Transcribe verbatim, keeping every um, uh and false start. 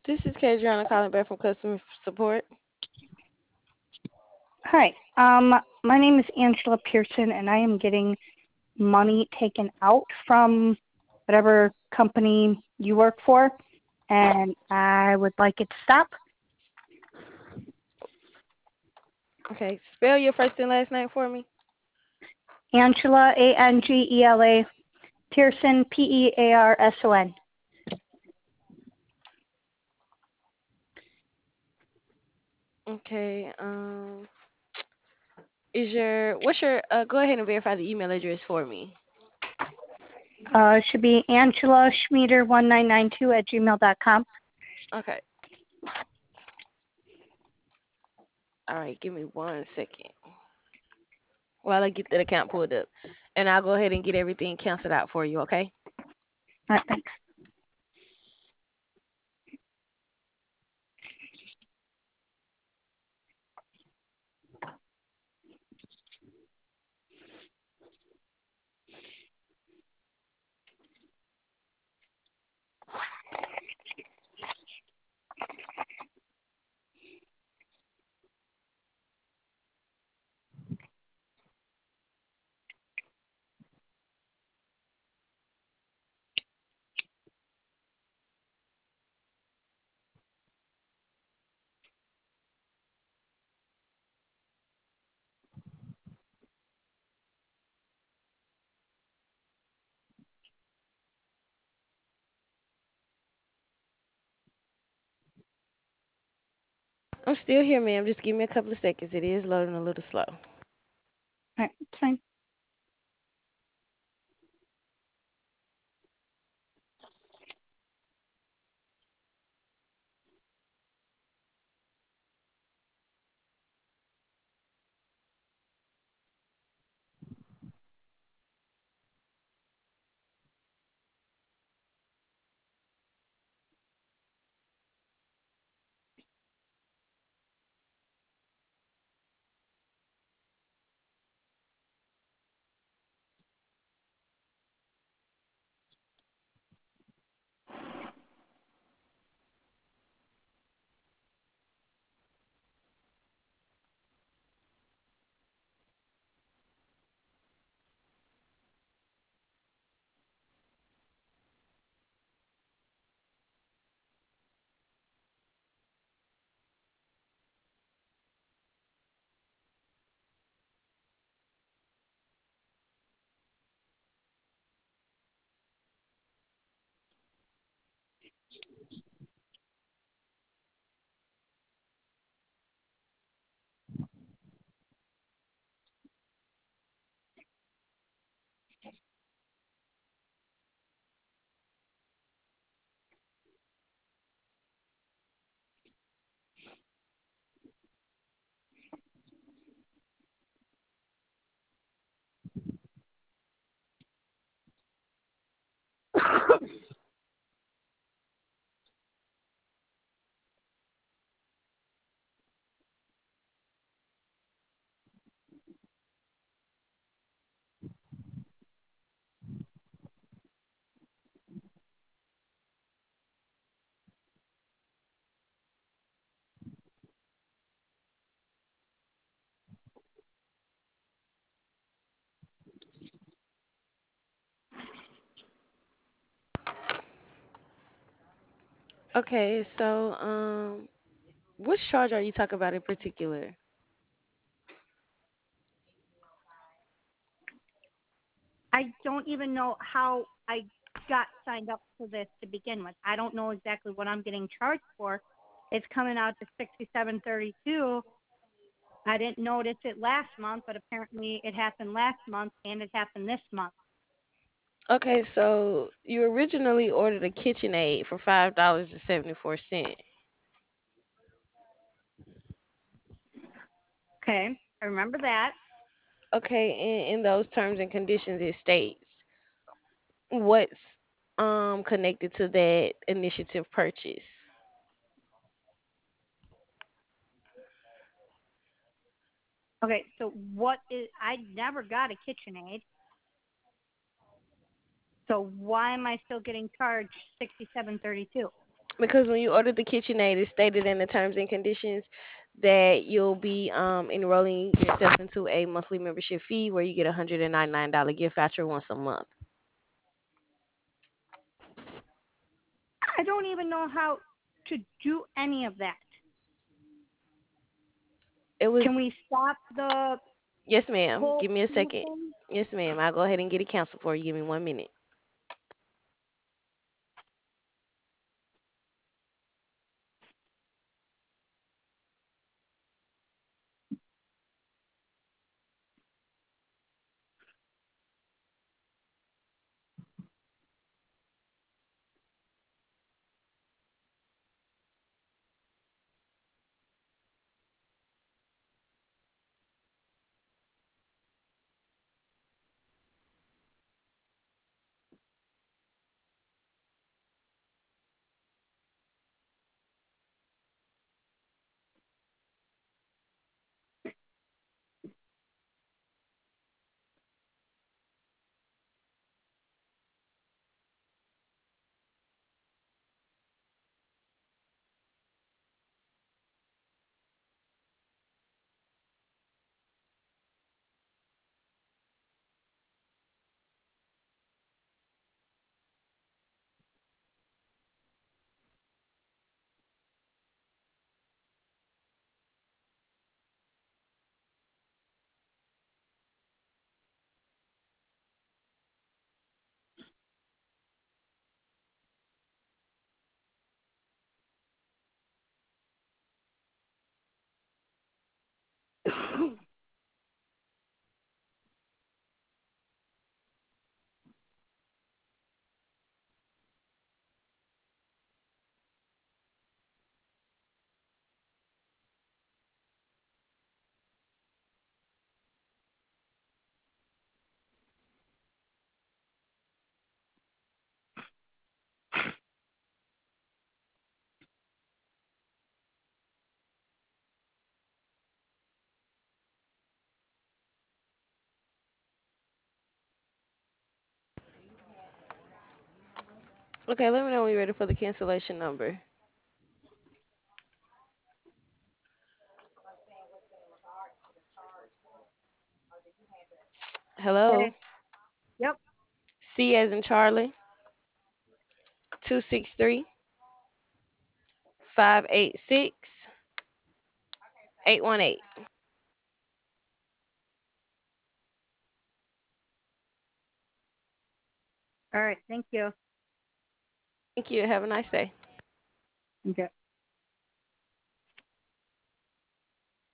This is Kadriana calling back from customer support. Hi, um, my name is Angela Pearson, and I am getting money taken out from whatever company you work for, and I would like it to stop. Okay, spell your first and last name for me. Angela, A N G E L A, Pearson, P E A R S O N. Okay, um, is your what's your uh? Go ahead and verify the email address for me. Uh, it should be Angela Schmieder one nine nine two at gmail dot com. Okay, all right. Give me one second while I get that account pulled up, and I'll go ahead and get everything canceled out for you. Okay. All right, thanks. I'm still here, ma'am. Just give me a couple of seconds. It is loading a little slow. All right, it's fine. Okay, so um, which charge are you talking about in particular? I don't even know how I got signed up for this to begin with. I don't know exactly what I'm getting charged for. It's coming out to sixty-seven thirty-two. I didn't notice it last month, but apparently it happened last month and it happened this month. Okay, so you originally ordered a KitchenAid for five dollars and seventy four cent. Okay, I remember that. Okay, in, in those terms and conditions, it states what's um connected to that initiative purchase. Okay, so what is? I never got a KitchenAid. So why am I still getting charged sixty-seven thirty-two? Because when you order the KitchenAid, it's stated in the terms and conditions that you'll be um, enrolling yourself into a monthly membership fee where you get a one hundred ninety-nine dollars gift voucher once a month. I don't even know how to do any of that. It Can was, we stop the yes, ma'am. whole Give me a fee second. thing? Yes, ma'am. I'll go ahead and get it canceled for you. Give me one minute. Okay, let me know when you're ready for the cancellation number. Hello? Okay. Yep. C as in Charlie, two six three, five eight six, eight one eight. All right. Thank you. Thank you. Have a nice day. Okay.